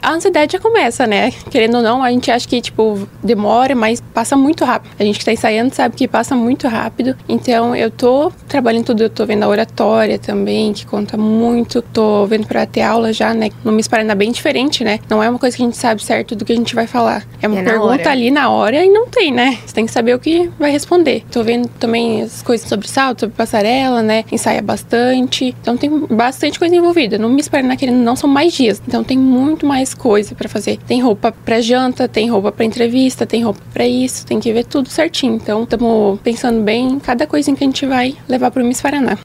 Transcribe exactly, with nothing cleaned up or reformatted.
A ansiedade já começa, né? Querendo ou não, a gente acha que, tipo, demora, mas passa muito rápido. A gente que tá ensaiando sabe que passa muito rápido. Então, eu tô trabalhando tudo. Eu tô vendo a oratória também, que conta muito. Tô vendo pra ter aula já, né? No Miss Paraná bem diferente, né? Não é uma coisa que a gente sabe certo do que a gente vai falar. É uma É na pergunta hora. ali na hora e não tem, né? Você tem que saber o que vai responder. Tô vendo também as coisas sobre salto, sobre passarela, né? Ensaia bastante. Então, tem bastante coisa envolvida. No Miss Paraná, querendo ou não, são mais dias. Então, tem muito mais coisa pra fazer. Tem roupa pra janta, tem roupa pra entrevista, tem roupa pra isso. Tem que ver tudo certinho. Então, estamos pensando bem em cada coisinha que a gente vai levar pro Miss Paraná.